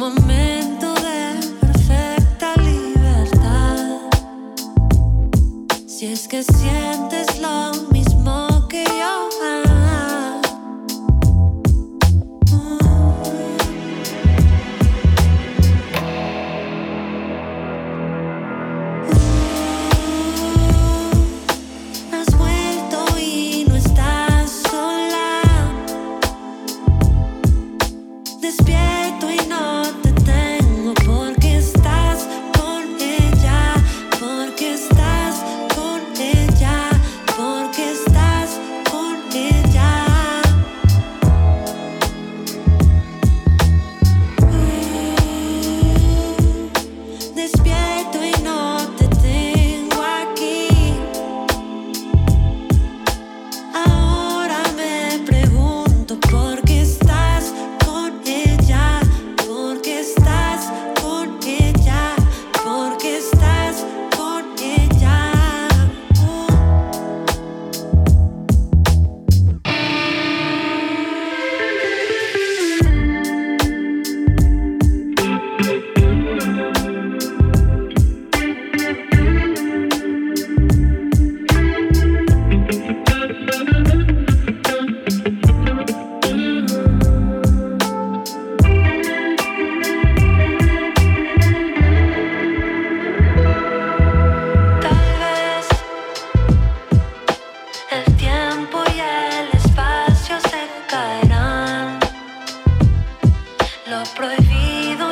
momento de perfecta libertad. Si es que sientes lo mismo que yo. Has vuelto y no estás sola. Despierto y no te tengo porque estás con ella, porque estás con ella, porque estás con ella. Despierto y no te tengo aquí. Ahora me pregunto por qué estás con ella, por qué estás con ella, por qué estás con ella. Tal vez el tiempo y el espacio se caerán. Lo prohibido